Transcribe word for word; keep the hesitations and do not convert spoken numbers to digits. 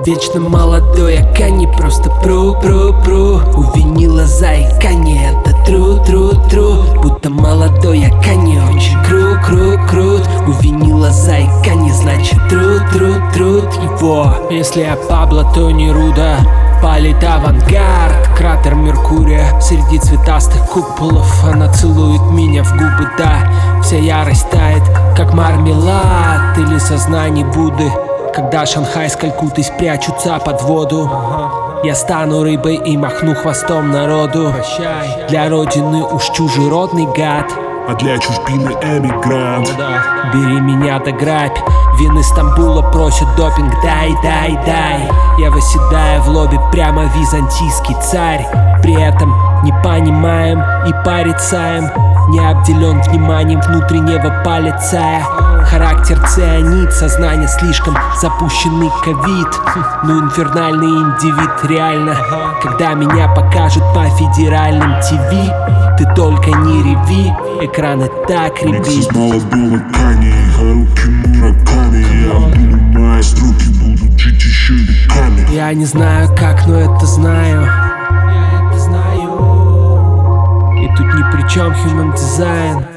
Вечно молодой, а Кани просто пру-пру-пру. У винила заикание, это тру-тру-тру. Будто молодой, а Кани очень кру-кру-крут. У винила заикание, значит тру-тру-трут его. Если я Пабло, то не Руда. Палит авангард, кратер Меркурия. Среди цветастых куполов она целует меня в губы, да. Вся ярость тает, как мармелад или сознание Будды. Когда Шанхай с Калькуттой спрячутся под воду, я стану рыбой и махну хвостом народу. Для родины уж чужеродный гад, а для чужбины эмигрант. Бери меня да грабь. Вин из Стамбула просит допинг, дай, дай, дай. Я восседаю в лобби, прямо византийский царь. При этом не понимаем и порицаем, не обделен вниманием внутреннего полицая. Характер цианид, сознание слишком запущенный ковид. Ну инфернальный индивид, реально. Когда меня покажут по федеральным ТВ, ты только не реви, экраны так ребит. Микс из молодого Кани и Харуки Мураками. Я буду маэстро, руки буду учить еще веками. Я не знаю как, но это знаю. Я это знаю. И тут ни при чем human design.